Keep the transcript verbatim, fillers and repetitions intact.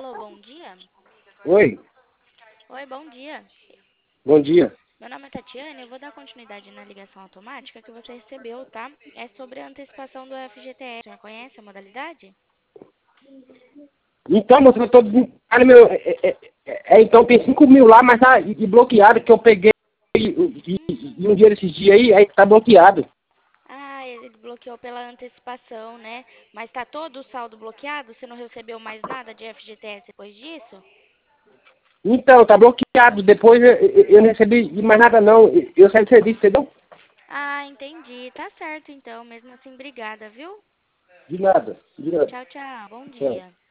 Alô, bom dia? Oi, Oi, bom dia. bom dia. Meu nome é Tatiane, eu vou dar continuidade na ligação automática que você recebeu, tá? É sobre a antecipação do F G T S. O senhor conhece a modalidade? Então, moço, eu tô desempregado, meu. É, é, é, é, então tem cinco mil lá, mas tá e, e bloqueado que eu peguei e, e- e- e um dia desses dias aí, aí tá bloqueado. Ah, ele bloqueou pela antecipação, né? Mas tá todo o saldo bloqueado? Você não recebeu mais nada de F G T S depois disso? Então, tá bloqueado. Depois eu, eu- eu não recebi mais nada não. Eu saí do serviço, entendeu? Ah, entendi. Tá certo então. Mesmo assim, obrigada, viu? De nada, de nada. Tchau, tchau. Bom Tchau. dia.